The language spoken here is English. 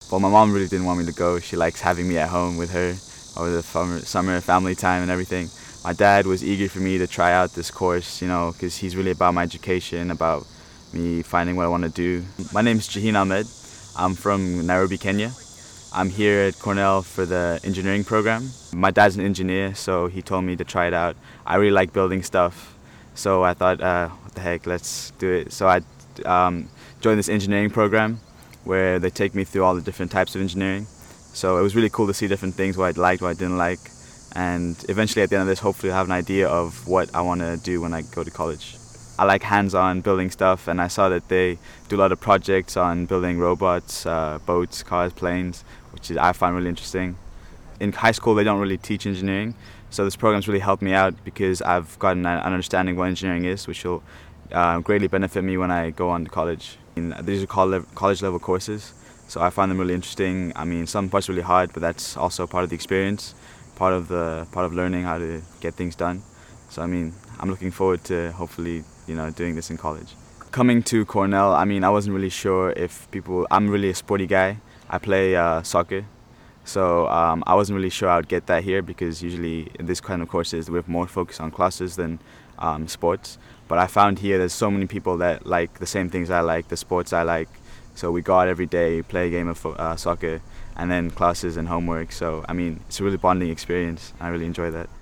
Well, my mom really didn't want me to go. She likes having me at home with her over the summer family time and everything. My dad was eager for me to try out this course, because he's really about my education, about me finding what I want to do. My name's Jaheen Ahmed. I'm from Nairobi, Kenya. I'm here at Cornell for the engineering program. My dad's an engineer, so he told me to try it out. I really like building stuff, so I thought, what the heck, let's do it. So I joined this engineering program where they take me through all the different types of engineering. So it was really cool to see different things, what I liked, what I didn't like. And eventually at the end of this, hopefully I'll have an idea of what I want to do when I go to college. I like hands-on building stuff, and I saw that they do a lot of projects on building robots, boats, cars, planes, which I find really interesting. In high school, they don't really teach engineering, so this program's really helped me out because I've gotten an understanding of what engineering is, which will greatly benefit me when I go on to college. These are college-level courses, so I find them really interesting. I mean, some parts are really hard, but that's also part of the experience, part of learning how to get things done. So I mean, I'm looking forward to hopefully doing this in college. Coming to Cornell, I mean, I wasn't really sure if I'm really a sporty guy. I play soccer, so I wasn't really sure I would get that here because usually in this kind of courses we have more focus on classes than sports. But I found here there's so many people that like the same things I like, the sports I like. So we go out every day, play a game of soccer, and then classes and homework. So I mean, it's a really bonding experience. I really enjoy that.